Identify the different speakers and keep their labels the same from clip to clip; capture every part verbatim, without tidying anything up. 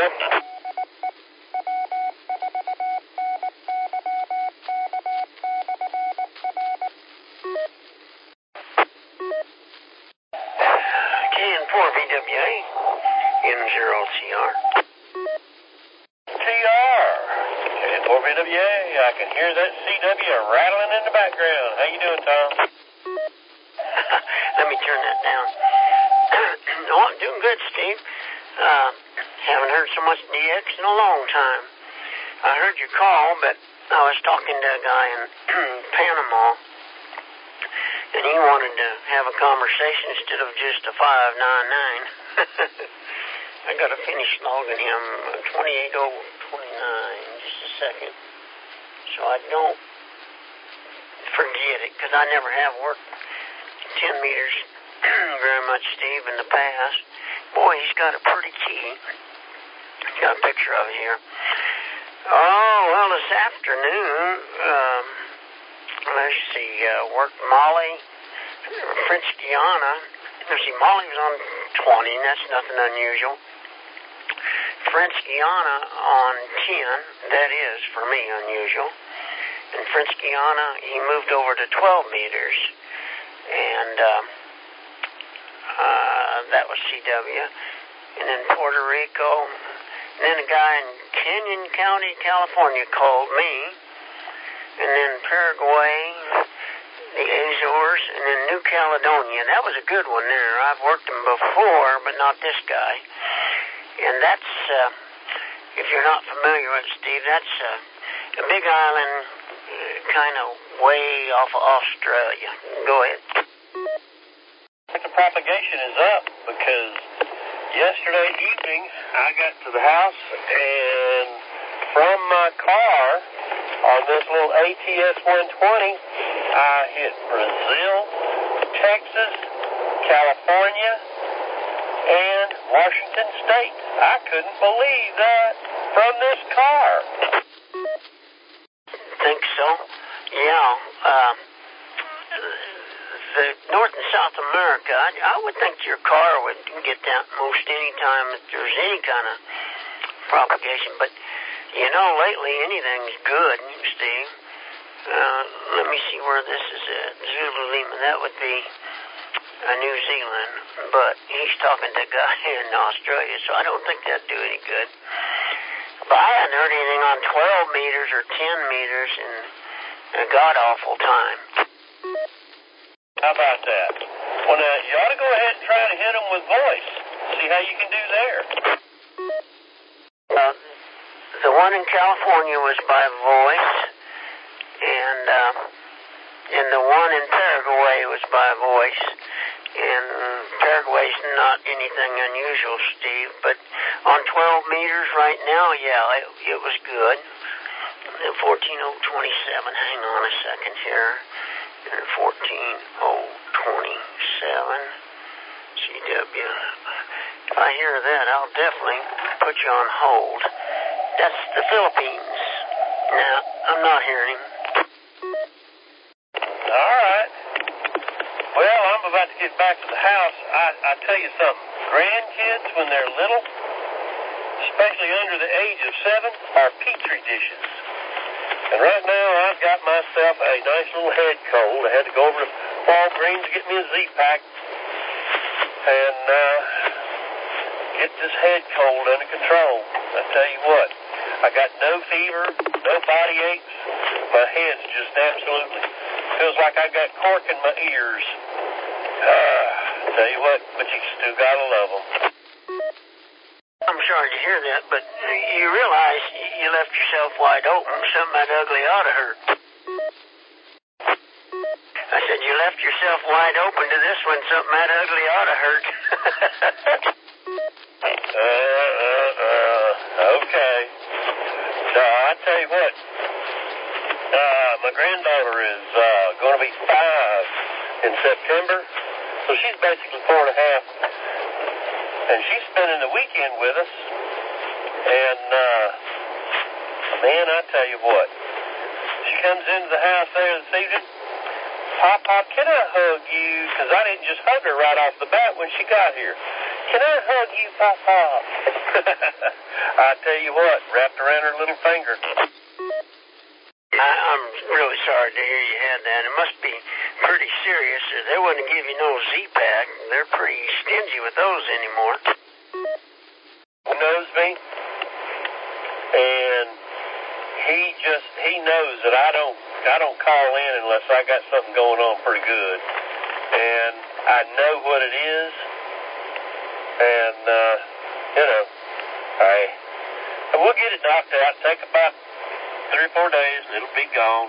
Speaker 1: K N four V W A, N zero T R.
Speaker 2: T R, K N four V W A, I can hear that C W rattling in the background. How you doing, Tom?
Speaker 1: Let me turn that down. Oh, I'm doing good, Steve. Uh, haven't heard so much D X in a long time. I heard your call, but I was talking to a guy in Panama, and he wanted to have a conversation instead of just a five nine nine. I got to finish logging him twenty-eight oh twenty-nine in just a second, so I don't forget it, because I never have worked ten meters very much, Steve, in the past. Boy, he's got a pretty key. Got a picture of it here. Oh, well, this afternoon, um, let's see, uh, worked Molly, French Guiana. Let's see, Molly was on twenty, and that's nothing unusual. French Guiana on ten, that is, for me, unusual. And French Guiana, he moved over to twelve meters. And uh, uh, that was C W. And then Puerto Rico. And then a guy in Canyon County, California called me. And then Paraguay, the Azores, and then New Caledonia. That was a good one there. I've worked them before, but not this guy. And that's, uh, if you're not familiar with it, Steve, that's uh, a big island uh, kind of way off of Australia. Go ahead.
Speaker 2: The propagation is up because yesterday evening I got to the house and from my car on this little A T S one twenty, I hit Brazil, Texas, California, and Washington State. I couldn't believe that from this car.
Speaker 1: Think so? Yeah. Uh, the North and South America, I, I would think your car would get that most any time that there's any kind of propagation. But, you know, lately anything's good, Steve. Uh, let me see where this is at. Zulu Lima, that would be uh, New Zealand. But he's talking to a guy in Australia, so I don't think that'd do any good. But I hadn't heard anything on twelve meters or ten meters in a god-awful time.
Speaker 2: How about that? Well, now, you ought to go ahead and try to hit them with voice. See how you can do there.
Speaker 1: Uh, the one in California was by voice, and uh, and the one in Paraguay was by voice. And Paraguay's not anything unusual, Steve, but on twelve meters right now, yeah, it, it was good. fourteen oh twenty-seven, hang on a second here. And fourteen oh twenty-seven, C W. If I hear that, I'll definitely put you on hold. That's the Philippines. Now, I'm not hearing him.
Speaker 2: All right. Well, I'm about to get back to the house. I, I tell you something. Grandkids, when they're little, especially under the age of seven, are petri dishes. And right now, I've got myself a nice little head cold. I had to go over to Walgreens to get me a Z-Pack and uh, get this head cold under control. I tell you what, I got no fever, no body aches. My head's just absolutely feels like I got cork in my ears. Uh, tell you what, but you still gotta love them.
Speaker 1: I'm sorry to hear that, but you realize you left yourself wide open. Something that ugly ought to hurt. I said you left yourself wide open to this one. Something that ugly ought to hurt.
Speaker 2: uh, uh, uh, okay. So, I tell you what, uh, my granddaughter is uh, going to be five in September, so she's basically four and a half. And she's spending the weekend with us. And, uh, man, I tell you what. She comes into the house there this evening. Pop, Pop, can I hug you? Because I didn't just hug her right off the bat when she got here. Can I hug you, Papa? I tell you what, wrapped around her little finger.
Speaker 1: I, I'm really sorry to hear you had that. It must be pretty serious. They wouldn't give you no Z-Pack. They're pretty stingy with those anymore.
Speaker 2: He knows me, and he just, he knows that I don't, I don't call in unless I got something going on pretty good. And I know what it is, and, uh, you know, I, we'll get it knocked out. Take about three or four days, and it'll be gone.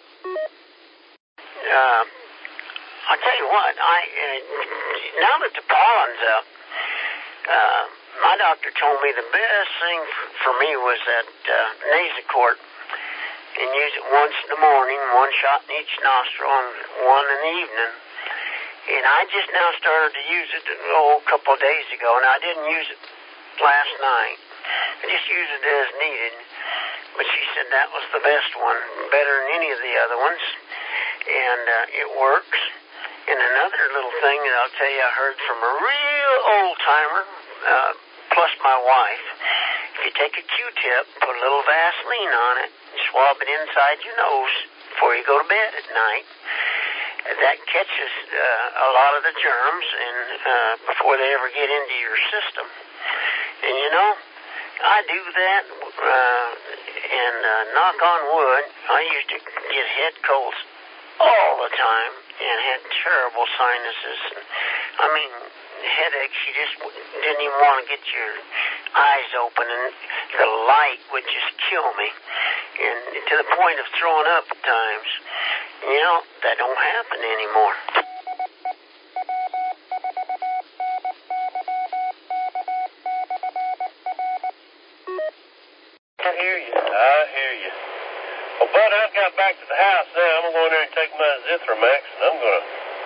Speaker 1: Uh, I'll tell you what, I, uh, now that the pollen's up, uh, my doctor told me the best thing for me was that uh, Nasacort, and use it once in the morning, one shot in each nostril, and one in the evening. And I just now started to use it oh, a couple of days ago, and I didn't use it last night. I just used it as needed. But she said that was the best one, better than any of the other ones. And uh, it works. And another little thing that I'll tell you I heard from a real old-timer, uh, plus my wife, if you take a Q-tip, put a little Vaseline on it, swab it inside your nose before you go to bed at night, that catches uh, a lot of the germs and uh, before they ever get into your system. And you know, I do that, uh, and uh, knock on wood, I used to get head colds all the time and had terrible sinuses. And, I mean, headaches, you just didn't even want to get your eyes open, and the light would just kill me, and to the point of throwing up at times. You know, that don't happen anymore.
Speaker 2: I hear you. I hear you. Well, Bud, I've got back to the house now. I'm going to go in there and take my Zithromax, and I'm going to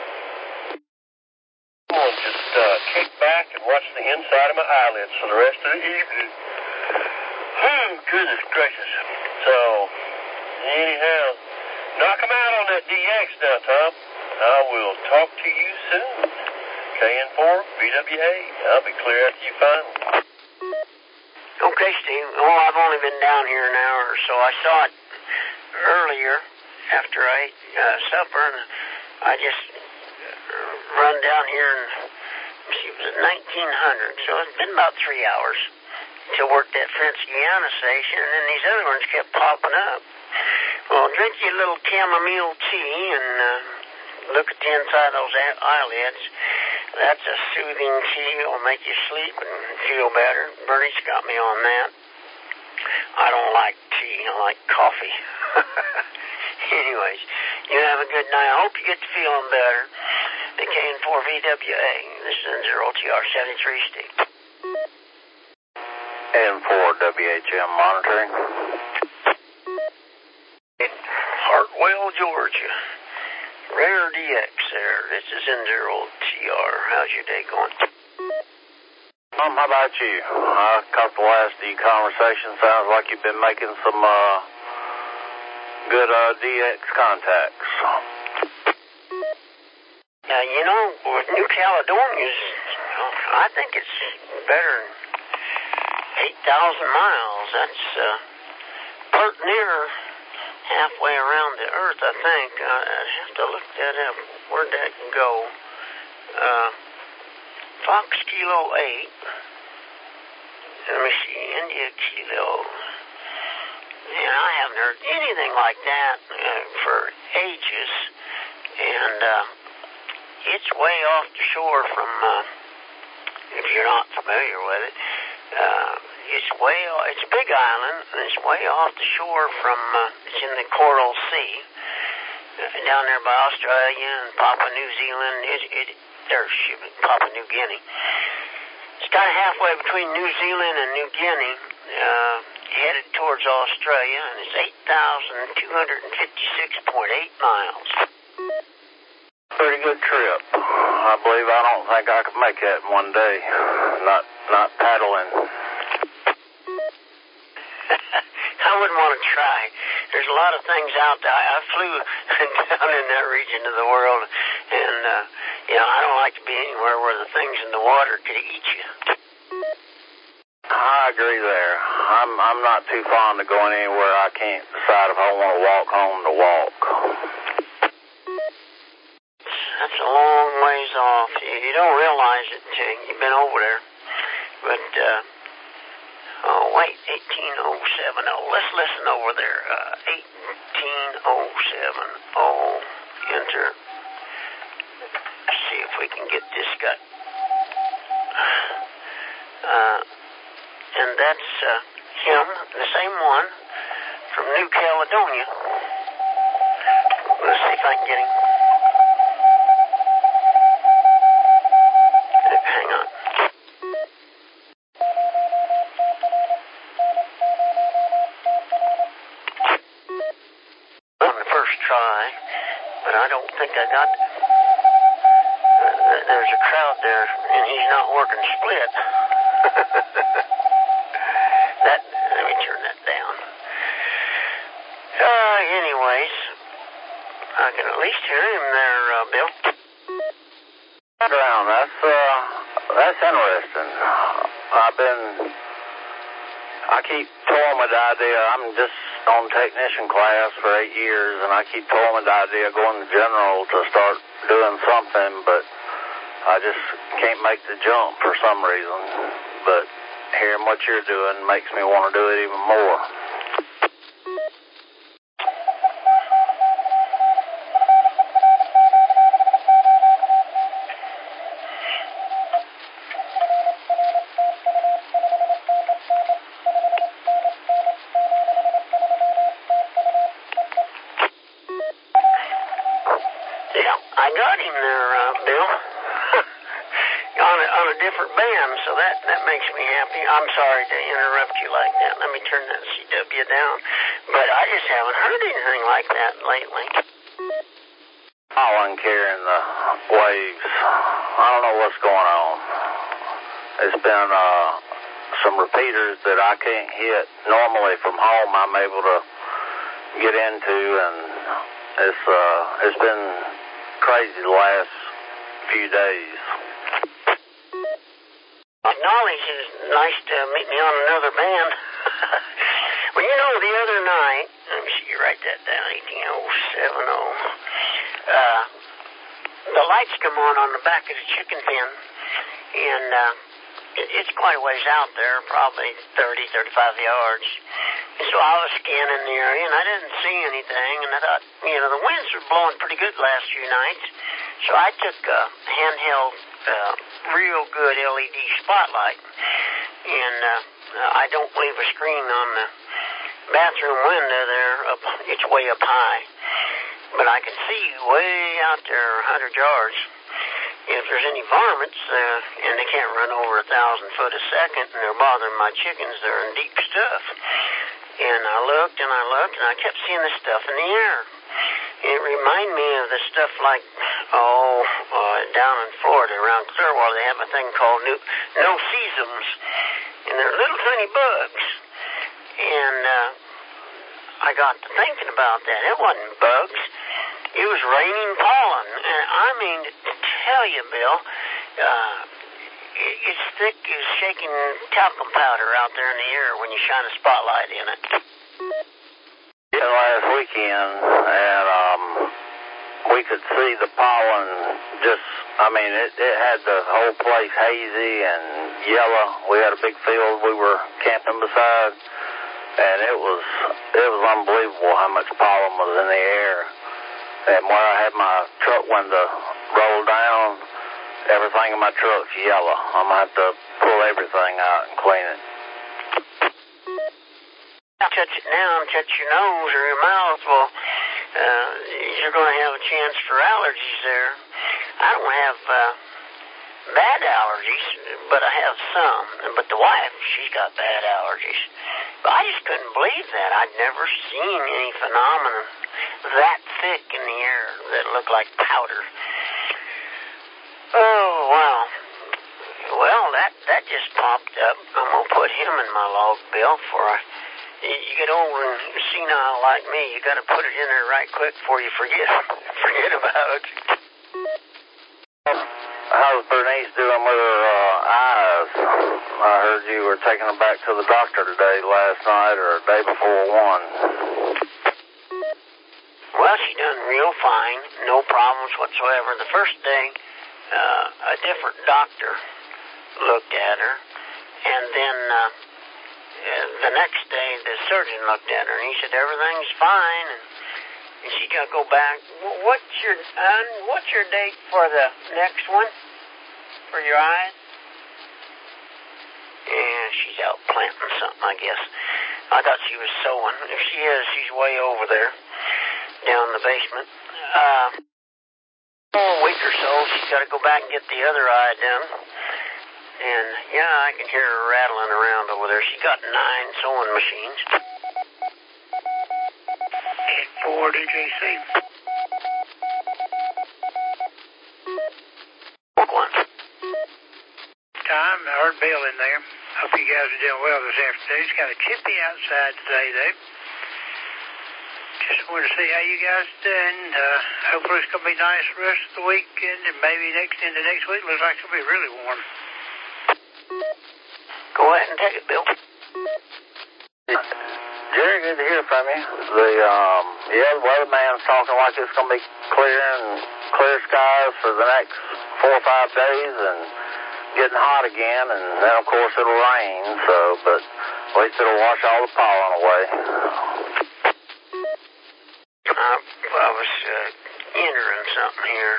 Speaker 2: I'm going to just uh, kick back and watch the inside of my eyelids for the rest of the evening. Oh, goodness gracious. So, anyhow, knock 'em out on that D X now, Tom. I will talk to you soon. K N four, V W A. I'll be clear after you find me.
Speaker 1: Okay, Steve. Well, I've only been down here an hour or so. I saw it earlier after I ate uh, supper, and I just run down here, and she was at nineteen hundred, so it's been about three hours to work that French Guiana station, and then these other ones kept popping up. Well, drink your little chamomile tea and uh, look at the inside of those eyelids. That's a soothing tea. It'll make you sleep and feel better. Bernie's got me on that. I don't like tea. I like coffee. Anyways, you have a good night. I hope you get to feeling better. The K N four V W A. This is N zero T R seventy-three, Steve.
Speaker 3: N four W H M monitoring.
Speaker 1: Hartwell, Georgia. Rare D X there. This is N zero T R. How's your day going?
Speaker 3: Um, how about you? I caught the last of your conversation. Sounds like you've been making some uh, good uh, D X contacts.
Speaker 1: Now, you know, with New Caledonia's, I think it's better than eight thousand miles. That's uh, part near halfway around the Earth, I think. Uh, I'd have to look that up. Where'd that go? Uh, Fox Kilo eight. Let me see. India Kilo. And I haven't heard anything like that uh, for ages. And uh, it's way off the shore from, uh, if you're not familiar with it, uh, it's way, it's a big island, and it's way off the shore from, uh, it's in the Coral Sea, uh, down there by Australia and Papua New Zealand, it, it, or shoot, Papua New Guinea. It's kind of halfway between New Zealand and New Guinea, uh, headed towards Australia, and it's eight thousand two hundred fifty-six point eight miles.
Speaker 3: Pretty good trip. I believe I don't think I could make that in one day. Not, not paddling.
Speaker 1: I wouldn't want to try. There's a lot of things out there. I flew down in that region of the world, and uh, You know, I don't like to be anywhere where the things in the water could eat you.
Speaker 3: I agree there. I'm I'm not too fond of going anywhere I can't decide if I want to walk home to walk.
Speaker 1: That's a long ways off. You, you don't realize it until you've been over there. But, uh, oh, wait, eighteen oh seven oh. Let's listen over there. Uh, eighteen oh seven oh. Enter. See if we can get this guy. Uh, and that's uh, him, the same one from New Caledonia. Let's see if I can get him. Hang on. On the first try, but I don't think I got. Uh, there's a crowd there, and he's not working split. That, let me turn that down. Uh, anyways, I can at least hear him there, uh, Bill.
Speaker 3: Background, that's, uh, that's interesting. I've been, I keep toying with the idea, I'm just on technician class for eight years, and I keep toying with the idea of going to general to start doing something, but I just can't make the jump for some reason. But hearing what you're doing makes me want to do it even more.
Speaker 1: Yeah, I got him there, uh, Bill. on, a, on a different band, so that, that makes me happy. I'm sorry to interrupt you like that. Let me turn that C W down. But I just haven't heard anything like that lately.
Speaker 3: Pollen carrying the waves. I don't know what's going on. It's been uh, some repeaters that I can't hit. Normally from home I'm able to get into, and it's uh, it's been crazy the last few days.
Speaker 1: Acknowledge it's nice to meet me on another band. Well, you know, the other night, let me see, you write that down, eighteen oh seven oh. Uh, the lights come on on the back of the chicken pen, and uh, it, it's quite a ways out there, probably thirty, thirty-five yards. And so I was scanning the area, and I didn't see anything, and I thought, you know, the winds were blowing pretty good the last few nights, so I took a handheld, uh, real good L E D spotlight, and uh, I don't leave a screen on the bathroom window there, up, it's way up high, but I can see way out there a hundred yards. If there's any varmints, uh, and they can't run over a thousand foot a second, and they're bothering my chickens, they're in deep stuff. And I looked and I looked, and I kept seeing this stuff in the air. It reminded me of the stuff like, oh, uh, down in Florida around Clearwater, they have a thing called no-seasons, and they're little tiny bugs. And uh, I got to thinking about that. It wasn't bugs. It was raining pollen. And I mean, to tell you, Bill, uh, it, it's thick as shaking talcum powder out there in the air when you shine a spotlight in it.
Speaker 3: Yeah, last weekend, and um, we could see the pollen just, I mean, it, it had the whole place hazy and yellow. We had a big field we were camping beside, and it was, it was unbelievable how much pollen was in the air. And where I had my truck window rolled down, everything in my truck's yellow. I'm going to have to pull everything out and clean it.
Speaker 1: Touch it down, touch your nose or your mouth, well, uh, you're going to have a chance for allergies there. I don't have uh, bad allergies, but I have some. But the wife, she's got bad allergies. But I just couldn't believe that. I'd never seen any phenomenon that thick in the air that looked like powder. Oh, wow. Well, that, that just popped up. I'm going to put him in my log, Bill, for a... You get old and senile like me, you got to put it in there right quick before you forget forget about it.
Speaker 3: I'll how's Bernice doing with her uh, eyes? I heard you were taking her back to the doctor today, last night, or the day before one.
Speaker 1: Well, she done real fine, no problems whatsoever. The first day, uh, a different doctor looked at her, and then uh, uh, the next day the surgeon looked at her, and he said everything's fine, and, and she got to go back. What's your uh, what's your date for the next one for your eyes? Yeah, she's out planting something, I guess. I thought she was sewing. If she is, she's way over there, down in the basement. Uh, a week or so, she's got to go back and get the other eye done. And, yeah, I can hear her rattling around over there. She's got nine sewing machines.
Speaker 4: ten four D J C.
Speaker 1: One.
Speaker 4: Tom, I heard Bill in there. Hope you guys are doing well this afternoon. It's kind of chippy outside today, though. Just wanted to see how you guys are doing. Uh, hopefully it's going to be nice the rest of the weekend, and maybe next into next week looks like it's going to be really warm.
Speaker 1: Go ahead and take it, Bill.
Speaker 3: Jerry, good to hear from you. The, um, yeah, the weatherman's talking like it's going to be clear and clear skies for the next four or five days, and getting hot again, and then, of course, it'll rain, so, but at least it'll wash all the pollen away.
Speaker 1: Uh, I was uh, entering something here.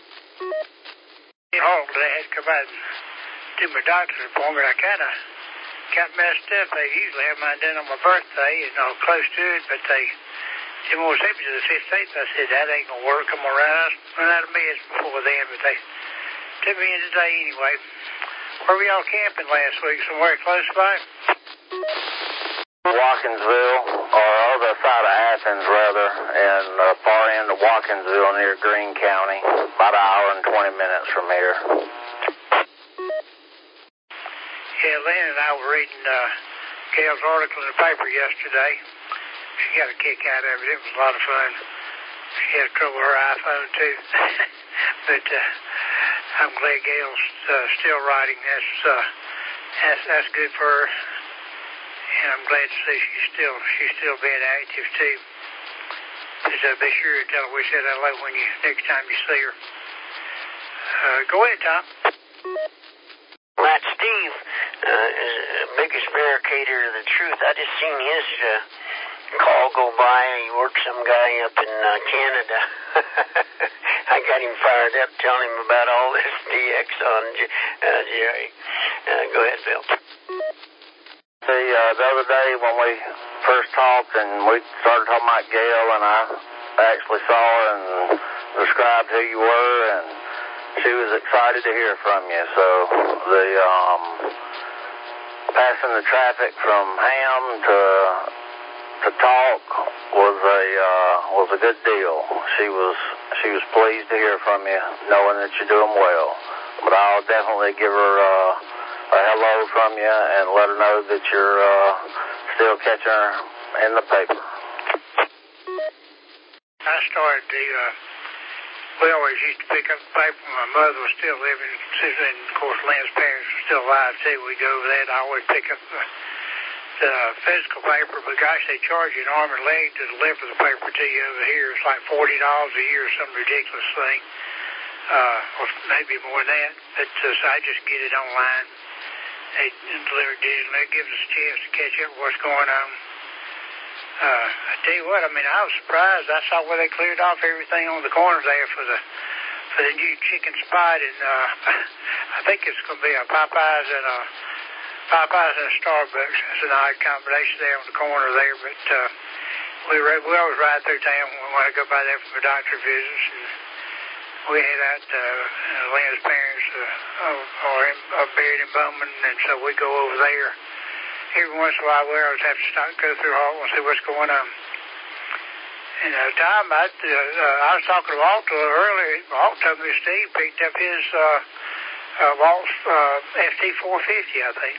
Speaker 4: Oh, they had to come out and do my doctor's appointment. I kind of got messed up. They usually have mine done on my birthday, you know, close to it, but they didn't want to send me to the fifteenth. I said, that ain't going to work. I'm going to run out, run out of meds before then, but they took me in today anyway. Where were y'all camping last week? Somewhere close by?
Speaker 3: Watkinsville, or other side of Athens, rather, and uh, far end of Watkinsville near Greene County, about an hour and twenty minutes from here.
Speaker 4: Yeah, Lynn and I were reading uh, Gail's article in the paper yesterday. She got a kick out of it. It was a lot of fun. She had trouble with her iPhone, too. but uh, I'm glad Gail's uh, still writing. That's, uh, that's that's good for her. And I'm glad to see she's still she's still being active, too. Just uh, be sure to tell her we said hello when you next time you see her. Uh, go ahead, Tom.
Speaker 1: That Steve uh, is the biggest barricader of the truth. I just seen his uh, call go by. He worked some guy up in uh, Canada. I got him fired up telling him about all this D X on uh, Jerry. Uh, go ahead, Bill.
Speaker 3: See, uh, the other day when we first talked and we started talking about Gail, and I actually saw her and described who you were, and she was excited to hear from you. So the um, passing the traffic from Ham to to talk was a uh, was a good deal. She was she was pleased to hear from you, knowing that you're doing well. But I'll definitely give her uh, a hello from you and let her know that you're uh, still catching her in the paper.
Speaker 4: I started to. Uh, we always used to pick up the paper when my mother was still living, and of course Lynn's parents were still alive too. We go over there and I always pick up the, the physical paper, but gosh, they charge you an arm and leg to deliver the paper to you over here. It's like forty dollars a year or some ridiculous thing, uh, or maybe more than that. But uh, so I just get it online. They deliver it digitally. It gives us a chance to catch up with what's going on. Uh, I tell you what, I mean, I was surprised. I saw where they cleared off everything on the corners there for the for the new chicken spot, and uh, I think it's going to be a Popeyes and a Popeyes and a Starbucks. It's an odd combination there on the corner there, but uh, we we always ride through town when we want to go by there for the doctor visits, and we head out to uh, Lynn's parents uh, are, in, are buried in Bowman, and so we go over there. Every once in a while, we always have to stop, go through Hall and see what's going on. And uh, Tom, I, uh, uh, I was talking to Walt earlier. Walt told me Steve picked up his uh, uh, Walt's uh, F T four fifty, I think.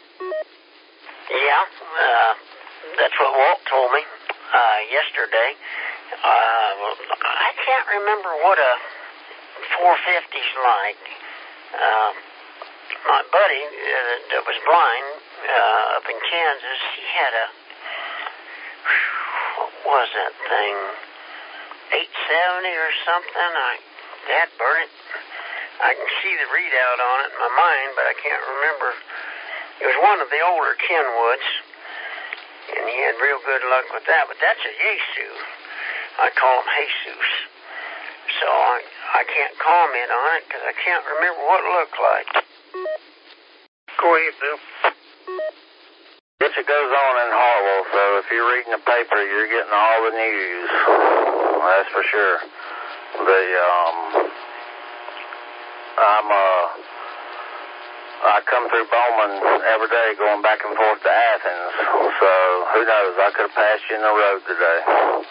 Speaker 1: Yeah, uh, that's what Walt told me uh, yesterday. Uh, I can't remember what a four fifty's like. Uh, my buddy uh, that was blind uh, up in Kansas, he had a, what was that thing, eight seventy or something? I, Dad burned it. I can see the readout on it in my mind, but I can't remember. It was one of the older Kenwoods, and he had real good luck with that, but that's a Yaesu. I call him Jesus. So I, I can't comment on it because I can't remember what it looked like.
Speaker 4: Go ahead, Bill.
Speaker 3: Yes, it goes on in Harwell, so if you're reading the paper, you're getting all the news. That's for sure. The, um, I'm, uh, I come through Bowman every day going back and forth to Athens, so who knows, I could have passed you in the road today.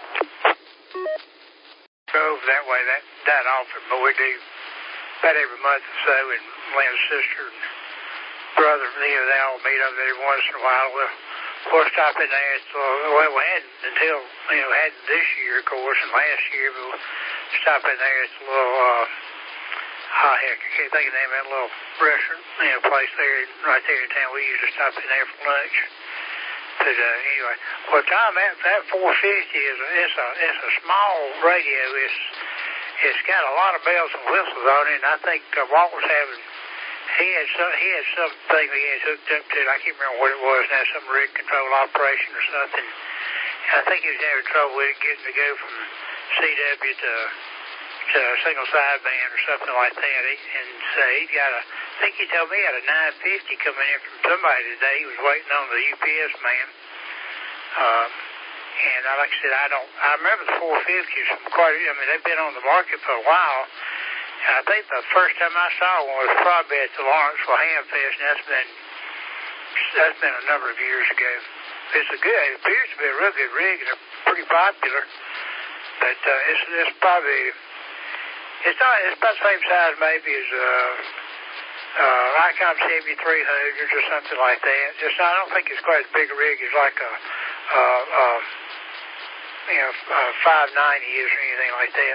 Speaker 4: Drove that way that, that often, but we do about every month or so, and Lynn's sister and brother, you know, they all meet up there once in a while. We'll, we'll stop in there. So, well, we hadn't until, you know, hadn't this year, of course, and last year, but we'll stop in there. It's a little, uh, oh, heck, I can't think of the name of that little restaurant, you know, place there, right there in town. We used to stop in there for lunch. But, uh, anyway, well, Tom, that, that four fifty is a, it's a, it's a small radio. It's, it's got a lot of bells and whistles on it, and I think uh, Walt was having, he had some, he had something he had hooked up to it. I can't remember what it was now, some rig control operation or something. And I think he was having trouble with it, getting to go from C W to, to a single sideband or something like that. He, and so he's got a, I think he told me he had a nine fifty coming in from somebody today. He was waiting on the U P S man. Uh, and uh, like I said, I don't, I remember the four fifties from quite, I mean, they've been on the market for a while. And I think the first time I saw one was probably at the Lawrenceville Hamfest, and that's been, that's been a number of years ago. It's a good, it appears to be a real good rig, and they're pretty popular. But uh, it's, it's probably, it's not, it's about the same size maybe as uh, uh, ICOM seventy-three hundreds or something like that. It's not, I don't think it's quite as big a rig as like a, uh, uh, you know, uh, five ninety is or anything like that.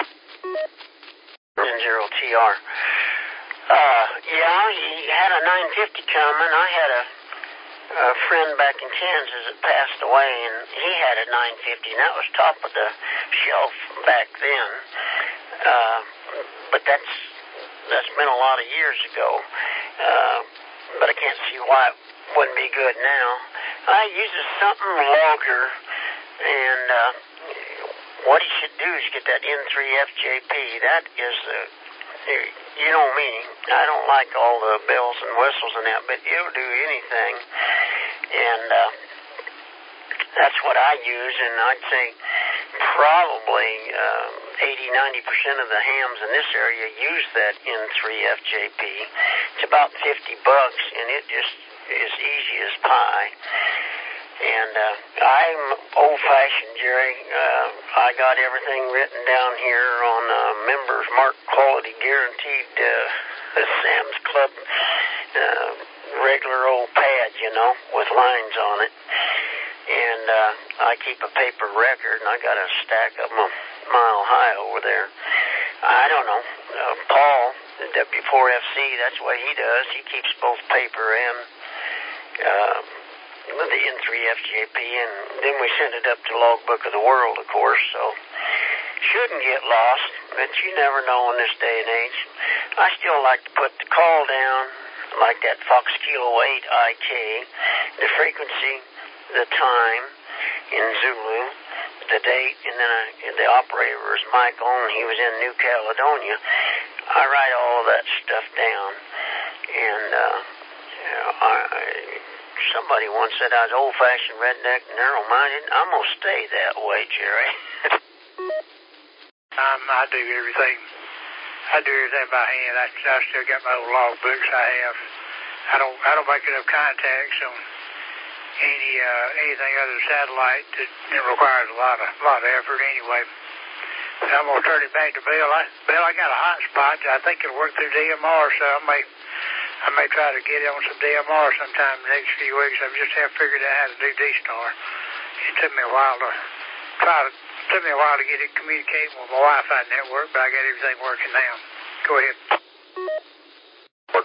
Speaker 1: Zero T R. Uh, yeah, he had a nine fifty coming. I had a, a friend back in Kansas that passed away, and he had a nine fifty, and that was top of the shelf back then. Uh, but that's that's been a lot of years ago. Uh, but I can't see why it wouldn't be good now. I use something longer, and uh, what he should do is get that N three F J P. That is the, you know me, I don't like all the bells and whistles and that, but it'll do anything. And uh, that's what I use, and I'd say probably uh, eighty, ninety percent of the hams in this area use that N three F J P. It's about fifty bucks, and it just is easy as pie. And uh, I'm old-fashioned, Jerry. Uh, I got everything written down here on uh, members' mark quality guaranteed uh, Sam's Club uh, regular old pad, you know, with lines on it. And uh, I keep a paper record, and I got a stack of them a mile high over there. I don't know. Uh, Paul, the W four F C, that's what he does. He keeps both paper and uh, the N three F J P, and then we send it up to Logbook of the World, of course, so shouldn't get lost, but you never know in this day and age. I still like to put the call down, like that Fox Kilo eight I K, the frequency, the time in Zulu, the date, and then I, the operator was Michael, and he was in New Caledonia. I write all of that stuff down, and uh, you know, I, I somebody once said I was old-fashioned, redneck, narrow-minded. I'm going to stay that way, Jerry.
Speaker 4: um, I do everything. I do everything by hand. I, I still got my old log books I have. I don't I don't make enough contacts on any uh, anything other than satellite. That it requires a lot of lot of effort anyway. But I'm going to turn it back to Bill. I, Bill, I got a hot spot. I think it'll work through D M R, so I may I may try to get on some D M R sometime in the next few weeks. I just have figured out how to do D-Star. It took me a while to try to, it took me a while to get it communicating with my Wi-Fi network, but I got everything working now. Go ahead.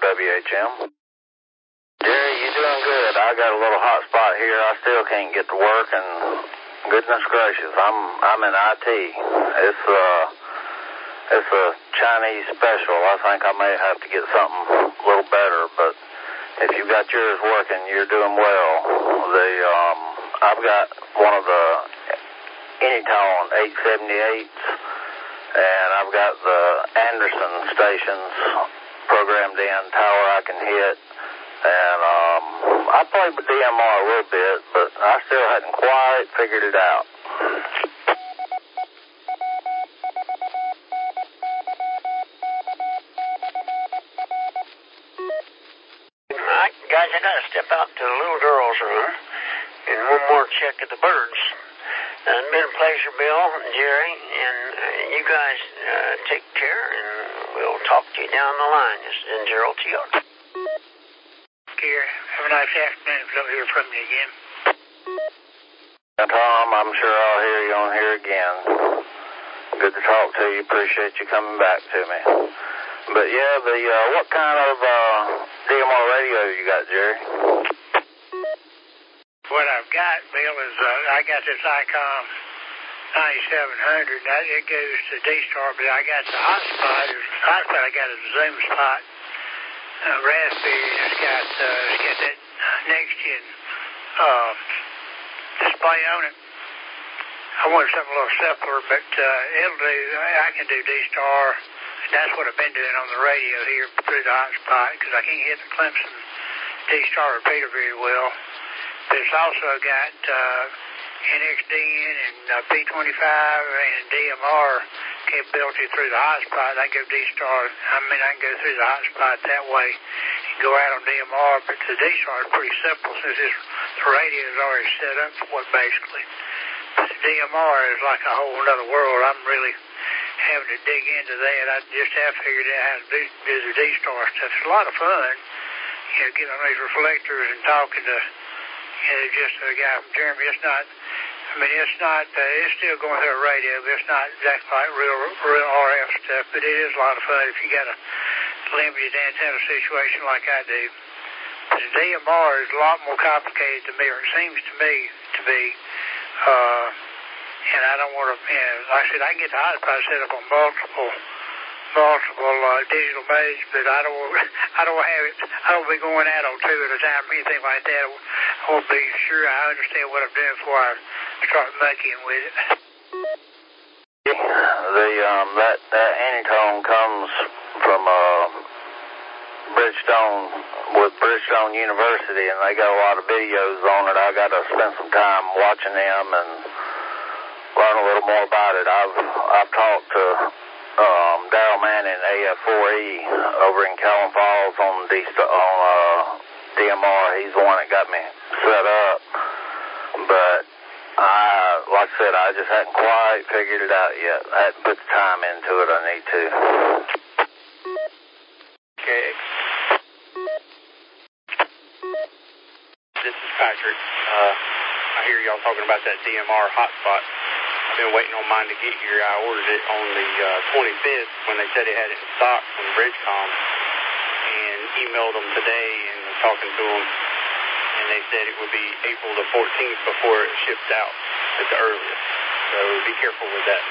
Speaker 3: W H M. Jerry, you doing good? I got a little hot spot here. I still can't get to work, and goodness gracious, I'm I'm in I T. It's uh it's a Chinese special. I think I may have to get something a little better, but if you got yours working, you're doing well. The um I've got one of the Anytone eight seventy-eights, and I've got the Anderson stations programmed in, tower I can hit. And um, I played with D M R a little bit, but I still hadn't quite figured it out.
Speaker 1: All right, guys, I got to step out to the little girl's room and one more check of the birds. Uh, it's been a pleasure, Bill and Jerry, and uh, you guys uh, take care, and we'll talk to you down the line. This is Gerald T R.
Speaker 4: Have a nice afternoon if I don't hear from you again.
Speaker 3: Tom, I'm sure I'll hear you on here again. Good to talk to you. Appreciate you coming back to me. But yeah, the uh, what kind of uh, D M R radio you got, Jerry?
Speaker 4: What I've got, Bill, is uh, I got this ICOM ninety-seven hundred. That, it goes to D-Star, but I got the hotspot. The hotspot I got is a Zoom spot. Uh, Raspberry, and it's got, uh, it's got that next-gen uh, display on it. I wanted something a little simpler, but uh, it'll do. I can do D-Star, and that's what I've been doing on the radio here through the hotspot, because I can't hit the Clemson D-Star repeater very well. But it's also got uh, N X D N and uh, P twenty-five and D M R capability through the hotspot. I can go D-Star. I mean, I can go through the hotspot that way and go out on D M R. But the D-Star is pretty simple since it's, the radio is already set up for it, basically. But the D M R is like a whole other world. I'm really having to dig into that. I just have figured out how to do, do the D-Star stuff. It's a lot of fun, you know, getting on these reflectors and talking to, you know, just a guy from Germany. It's not, I mean, it's not, uh, it's still going through a radio, but it's not exactly like real, real R F stuff, but it is a lot of fun if you got a limited antenna situation like I do. But the D M R is a lot more complicated to me, or it seems to me to be, uh, and I don't want to, you know, like I said, I can get the hotspot set up on multiple, multiple uh, digital modes, but I don't, I don't have it, I don't be going out on two at a time or anything like that. I want to be sure I understand what I'm doing before I start monkeying with it.
Speaker 3: The um that that Anytone comes from uh, Bridgestone with Bridgestone University, and they got a lot of videos on it. I got to spend some time watching them and learn a little more about it. I've I've talked to um, Daryl Manning, A F four E, over in Callan Falls on D on uh, D M R. He's the one that got me set up, but I, like I said, I just hadn't quite figured it out yet. I hadn't put the time into it. I need to.
Speaker 5: Okay. This is Patrick. Uh, I hear y'all talking about that D M R hotspot. I've been waiting on mine to get here. I ordered it on the uh, twenty-fifth when they said it had it in stock from Bridgecom, and emailed them today and was talking to them, and they said it would be April the fourteenth before it ships out at the earliest. So be careful with that.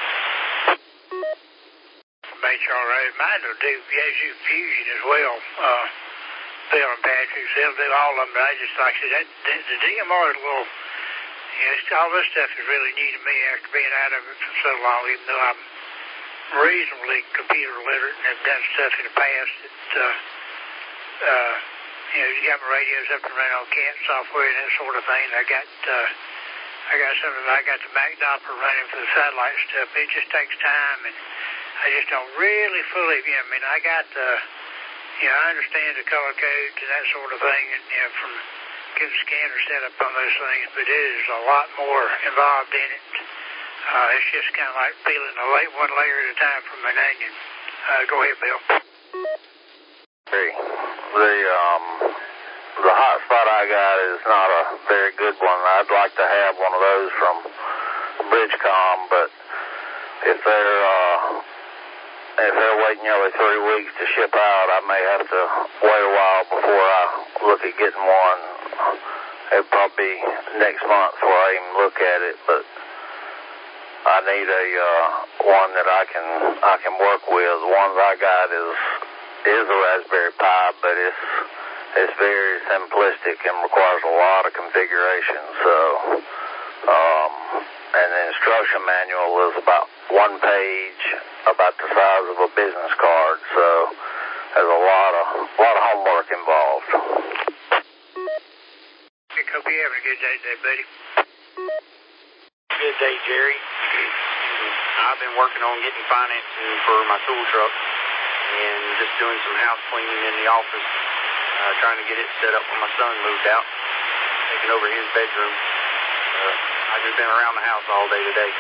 Speaker 4: H R A. Mine will do Yazoo Fusion as well. Uh, Bill and Patrick, they'll do all of them, but I just, like I said, that, the, the D M R is a little, you know, all this stuff is really new to me after being out of it for so long, even though I'm reasonably computer literate and have done stuff in the past that, uh, uh, you know, you got my radios up and running on C A T software and that sort of thing. I got, uh, I got some of, I got the Mac Doppler running for the satellite stuff. It just takes time, and I just don't really fully, you know, I mean, I got the, you know, I understand the color codes and that sort of thing, and, you know, from getting the scanner set up on those things, but it is a lot more involved in it. Uh, it's just kind of like peeling a late one layer at a time from an onion. Uh, go ahead, Bill.
Speaker 3: Hey, the, um, the hotspot I got is not a very good one. I'd like to have one of those from Bridgecom, but if they're, uh, if they're waiting nearly three weeks to ship out, I may have to wait a while before I look at getting one. It'll probably be next month before I even look at it, but I need a uh, one that I can I can work with. The ones I got is is a Raspberry Pi, but it's it's very simplistic and requires a lot of configuration. So, um, and the instruction manual is about one page, about the size of a business card. So there's a lot of a lot of homework involved.
Speaker 4: Hope you're having a good day today, buddy.
Speaker 5: Good day, Jerry. I've been working on getting financing for my tool truck and just doing some house cleaning in the office, uh, trying to get it set up when my son moved out, taking over his bedroom. Uh, I've just been around the house all day today.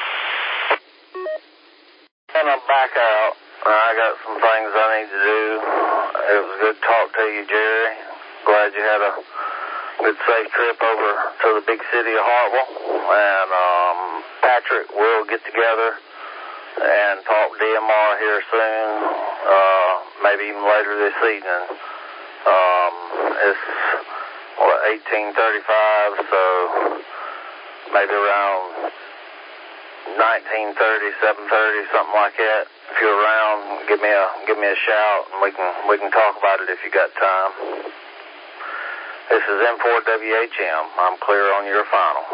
Speaker 3: And I'm back out. I got some things I need to do. It was good to talk to you, Jerry. Glad you had a good safe trip over to the big city of Hartwell. And um, Patrick will get together and talk D M R here soon, uh, maybe even later this evening. Um, it's, what, eighteen thirty-five, so maybe around nineteen thirty, seven thirty, something like that. If you're around, give me a give me a shout, and we can we can talk about it if you got time. This is M four W H M. I'm clear on your final.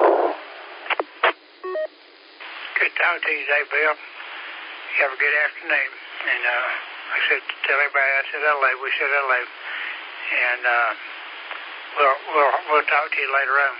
Speaker 4: Good talking to you today, Bill. You have a good afternoon. And uh, like I said, tell everybody I said hello. We said hello. And uh, we'll, we'll, we'll talk to you later on.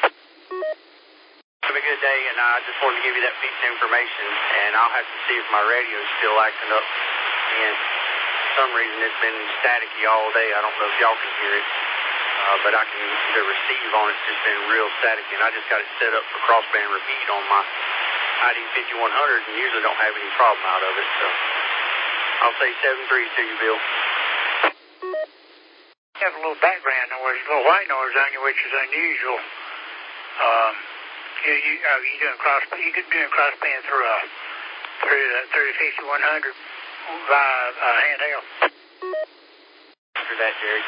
Speaker 5: Have a good day, and I just wanted to give you that piece of information, and I'll have to see if my radio's still acting up. And for some reason, it's been staticky all day. I don't know if y'all can hear it. Uh, but I can, the receive on it's just been real staticky, and I just got it set up for crossband repeat on my I D fifty-one hundred, and usually don't have any problem out of it, so I'll say seven three to you, Bill.
Speaker 4: You have a little background noise, a little white noise on you, which is unusual. Um, you, you, uh, you doing cross, you doing crossband through a through the through the fifty-one hundred via uh, handheld.
Speaker 5: After that, Jerry.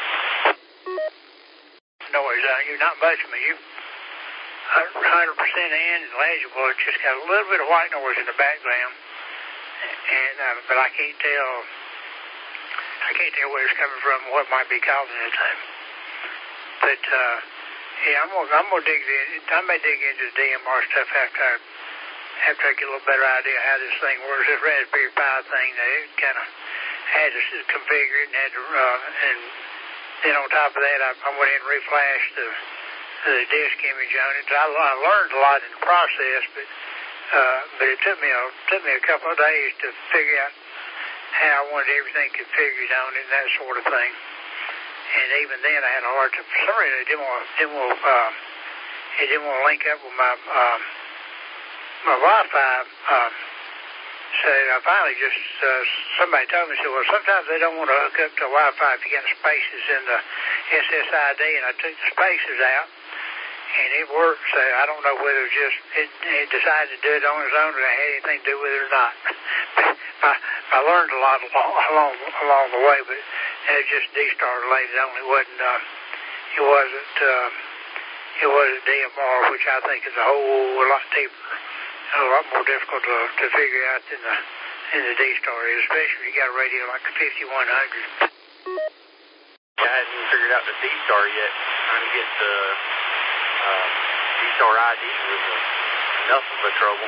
Speaker 4: Noise on you, not much of me. You one hundred percent in and legible. It's just got a little bit of white noise in the background, and uh, but I can't tell. I can't tell where it's coming from, and what might be causing it. But uh, yeah, I'm gonna I'm gonna dig in. I may dig into the D M R stuff after I after I get a little better idea how this thing works. This Raspberry Pi thing, it kind of had to configure it and had to uh, and. Then on top of that, I, I went in and reflashed the, the disk image on it. I, I learned a lot in the process, but uh, but it took me a took me a couple of days to figure out how I wanted everything configured on it and that sort of thing. And even then, I had a hard time. For some reason, it didn't want didn't want uh, it didn't want to link up with my uh, my Wi-Fi. Uh, So I finally just, uh, somebody told me, said, well, sometimes they don't want to hook up to Wi-Fi if you got spaces in the S S I D, and I took the spaces out, and it worked. So I don't know whether it just, it, it decided to do it on its own, or it had anything to do with it or not. I, I learned a lot along, along, along the way, but it was just D-Star related only. It wasn't, uh, it wasn't, uh, it wasn't D M R, which I think is a whole lot deeper. A lot more difficult to, to figure out than the, than the D-Star is, especially if you got a radio like the fifty-one hundred.
Speaker 5: I hadn't figured out the D-Star yet. Trying to get the uh, D-Star I D was a, enough of a trouble.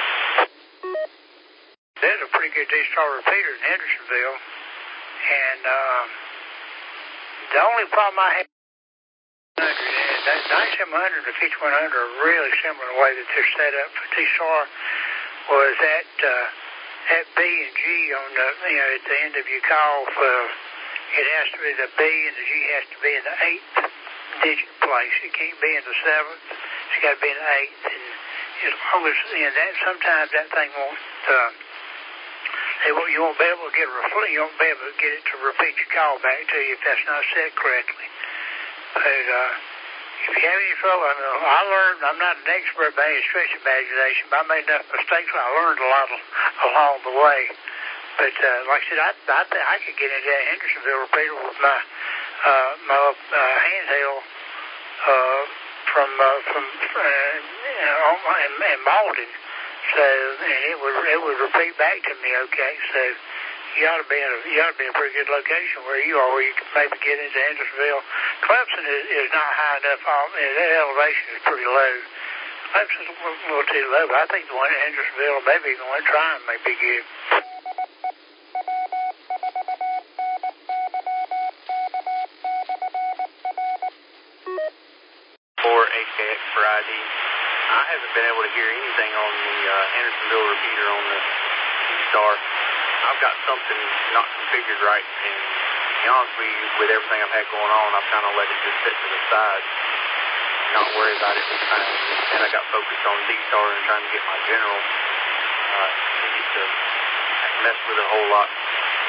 Speaker 4: There's a pretty good D-Star repeater in Hendersonville, and uh, the only problem I had that ninety-seven hundred and the fifty-one hundred are really similar in the way that they're set up. For D-Star was that uh, that B and G on the, you know, at the end of your call, for, it has to be the B and the G has to be in the eighth digit place. It can't be in the seventh. It's got to be in the eighth. And as long as, you know, that, sometimes that thing won't, uh, they won't, you won't be able to get a refl- you won't be able to get it to repeat your call back to you if that's not set correctly. But uh, if you have any trouble, I, mean, I learned, I'm not an expert by any stretch of imagination, but I made enough mistakes. I learned a lot along the way. But uh, like I said, I I think I could get into that Hendersonville repeater with my uh, my uh, handheld uh, from uh, from uh, you know, in, in Malden. So and it would it would repeat back to me. Okay, so you ought to be in a you ought to be in a pretty good location where you are, where you can maybe get into Hendersonville. Clemson is, is not high enough. Off, that elevation is pretty low. Clemson's a little too low, but I think the one in Hendersonville, maybe even one trying, may be good.
Speaker 5: For H K X for I D. I haven't been able to hear anything on the uh, Hendersonville repeater on the T-Star. I've got something not configured right, and to be honest with you, with everything I've had going on, I've kind of let it just sit to the side, not worry about it this time. And I got focused on D-Star and trying to get my general. Uh, I used to mess with it a whole lot.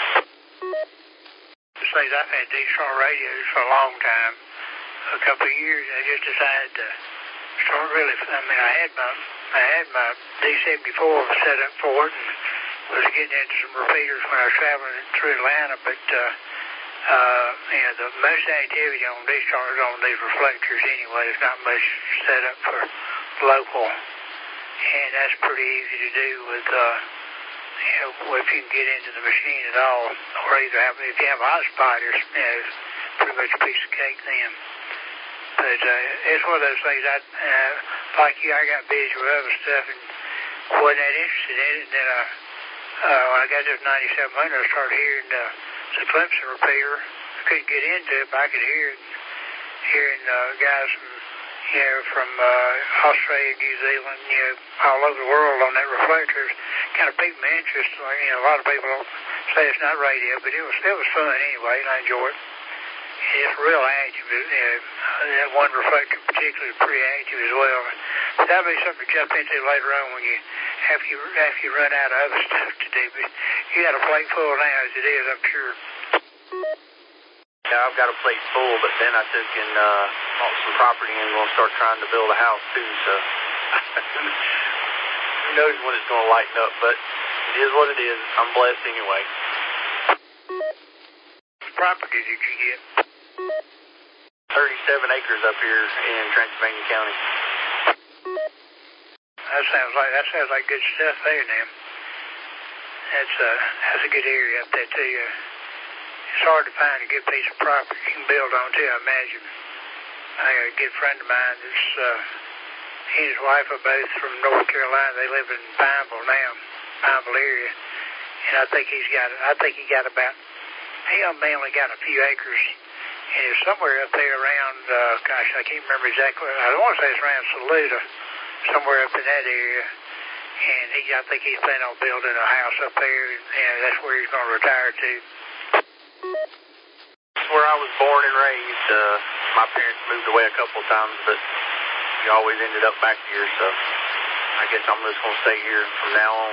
Speaker 4: Says I've had D-Star radios for a long time. A couple of years, I just decided to start really. I mean, I had my I had my D seventy-four set up for it, and was getting into some repeaters when I was traveling through Atlanta. But uh, uh, you know, the most activity on D-Star is on these reflectors anyway. There's not much set up for local, and that's pretty easy to do with. Uh, you know, if you can get into the machine at all, or either have if you have a hotspot, it's, you know, it's pretty much a piece of cake then. But uh, it's one of those things. I uh, like you. I got busy with other stuff and wasn't that interested in it. And then uh, uh, when I got this ninety-seven hundred, I started hearing uh, the Clemson repeater. I couldn't get into it, but I could hear it. Hearing uh, guys from you know from uh, Australia, New Zealand, you know, all over the world on that reflectors, kind of piqued my interest. Like, you know, a lot of people say it's not radio, but it was it was fun anyway, and I enjoyed it. It's real active. You know, that one reflector particularly is pretty active as well. But that'll be something to jump into later on when you after you after you run out of other stuff to do. But you got a plate full now as it is, I'm sure.
Speaker 5: Yeah, I've got a plate full, but then I took and uh, bought some property and going to start trying to build a house too. So who knows when it's going to lighten up? But it is what it is. I'm blessed anyway.
Speaker 4: What property did you get?
Speaker 5: thirty-seven acres up here in Transylvania County.
Speaker 4: That sounds like that sounds like good stuff there, now. That's a that's a good area up there too. Uh, it's hard to find a good piece of property you can build on too, I imagine. I got a good friend of mine that's uh, he and his wife are both from North Carolina. They live in Pineville now, Pineville area, and I think he's got I think he got about he mainly got a few acres. And it's somewhere up there around, uh, gosh, I can't remember exactly. I don't want to say it's around Saluda, somewhere up in that area. And he, I think he's planning on building a house up there, and that's where he's going to retire to.
Speaker 5: That's where I was born and raised. Uh, my parents moved away a couple of times, but we always ended up back here. So I guess I'm just going to stay here from now on.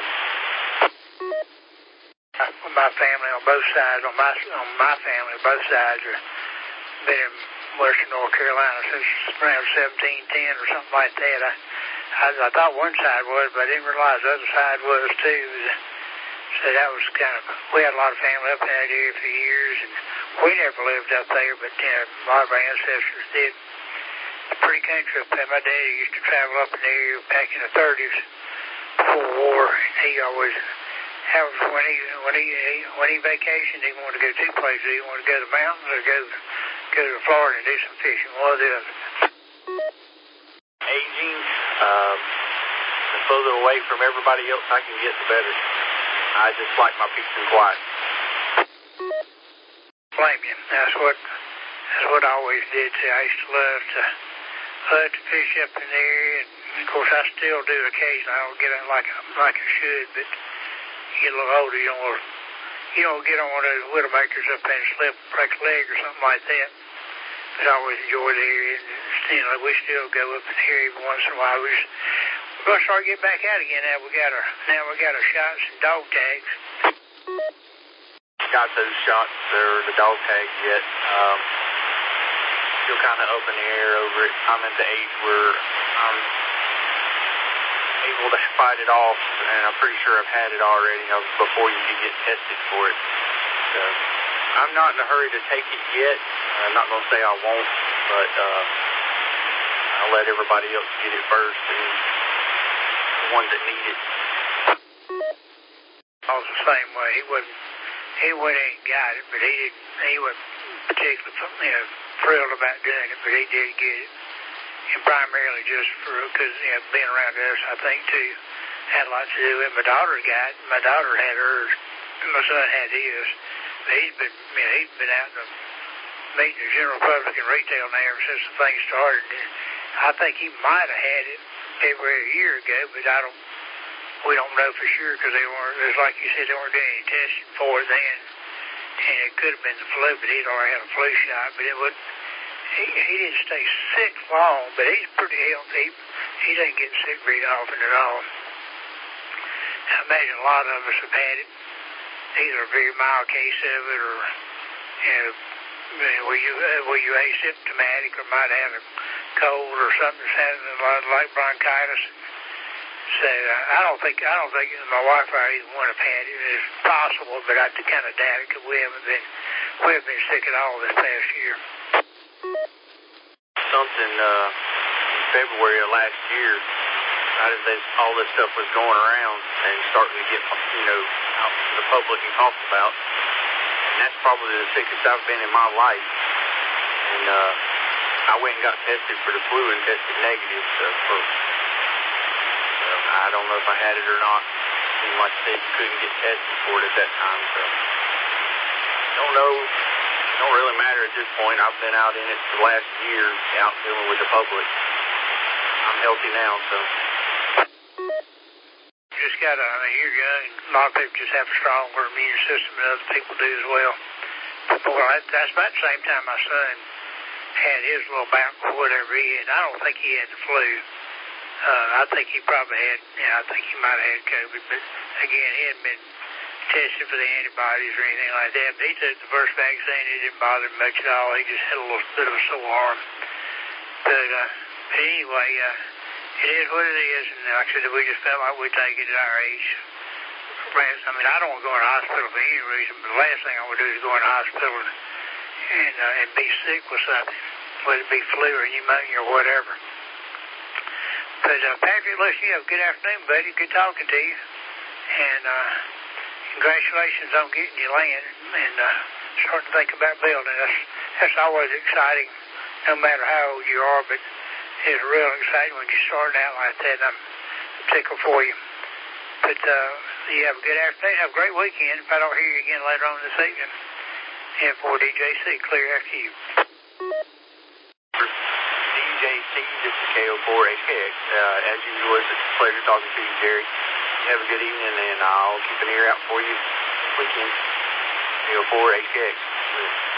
Speaker 4: My family on both sides, on my on my family, both sides are been in Western North Carolina since around seventeen ten or something like that. I, I I thought one side was, but I didn't realize the other side was too. So that was kind of, we had a lot of family up in that area for years, and we never lived up there, but you know, a lot of our ancestors did. It's a pretty country up there. My daddy used to travel up in the area back in the thirties before war, and he always. How, when he when he when he vacationed, he wanted to go two places. He wanted to go to the mountains or go go to Florida and do some fishing. One or the other.
Speaker 5: Aging, um, the further away from everybody else I can get, the better. I just like my peace and quiet.
Speaker 4: Blame you. That's what that's what I always did. Too. I used to love to love to fish up in the area, and of course I still do occasionally. I don't get it like I, like I should, but. Get a little older, you don't want to, you don't get on one of those widowmakers up there and slip, break a leg or something like that. But I always enjoy the area, and you know, we still go up in here every once in a while. We just, we're gonna start getting back out again now. We got our now we got our shots and dog tags.
Speaker 5: Got those shots or the dog tags yet? Um, still kind of up in the air over it. I'm at the age where I'm able to fight it off, and I'm pretty sure I've had it already, you know, before you could get tested for it. So I'm not in a hurry to take it yet. I'm not going to say I won't, but uh, I'll let everybody else get it first, and the ones that need it.
Speaker 4: I was the same way. He wasn't, he went in and got it, but he didn't, he wasn't particularly, you know, thrilled about doing it, but he did get it. And primarily just for, because, you know, being around us, I think, too, had a lot to do with it. My daughter got it, my daughter had hers, and my son had his. But he's been, you know, he's been out in the, meeting the general public and retail now ever since the thing started. And I think he might have had it every a year ago, but I don't, we don't know for sure because they weren't, it's like you said, they weren't doing any testing for it then. And it could have been the flu, but he'd already had a flu shot, but it would, he, he didn't stay sick long, but he's pretty healthy. He doesn't get sick very often at all. I imagine a lot of us have had it, either a very mild case of it or, you know, were you, uh, were you asymptomatic or might have a cold or something that's happening like bronchitis. So uh, I don't think I don't think my wife or I either one have had it. It's possible, but I kind of doubt it because we haven't been we haven't been sick at all this past year.
Speaker 5: Something uh, in February of last year, right as this, all this stuff was going around and starting to get, you know, out to the public and talked about, and that's probably the sickest I've been in my life. And uh, I went and got tested for the flu and tested negative. So for I don't know if I had it or not. And like I said, you couldn't get tested for it at that time. So don't know. It don't really matter at this point. I've been out in it for the last year, out dealing with the public. I'm healthy now, so.
Speaker 4: You just got to, I mean, you're young. A lot of people just have a stronger immune system than other people do as well. Well, that, that's about the same time my son had his little bout or whatever he had. I don't think he had the flu. Uh, I think he probably had, yeah, I think he might have had COVID, but again, he hadn't been tested for the antibodies or anything like that. But he took the first vaccine, it didn't bother him much at all. He just had a little bit of a sore arm. But, uh, but anyway, uh, it is what it is, and like I said, we just felt like we'd take it at our age. I mean, I don't want to go in the hospital for any reason, but the last thing I would do is go in the hospital and, and, uh, and be sick with something, whether it be flu or pneumonia or whatever. But, uh, Patrick, listen, you have a good afternoon, buddy. Good talking to you. And, uh, congratulations on getting your land and, uh, starting to think about building. That's, that's always exciting, no matter how old you are, but it's real exciting when you're starting out like that. I'm tickled for you. But, uh, you have a good afternoon. Have a great weekend. If I don't hear you again later on this evening. And for D J C, clear after you.
Speaker 5: D J C, this is K O four H K X. Uh, as usual, it's a pleasure talking to you, Jerry. You have a good evening, and I'll keep an ear out for you this weekend. K O four H K X.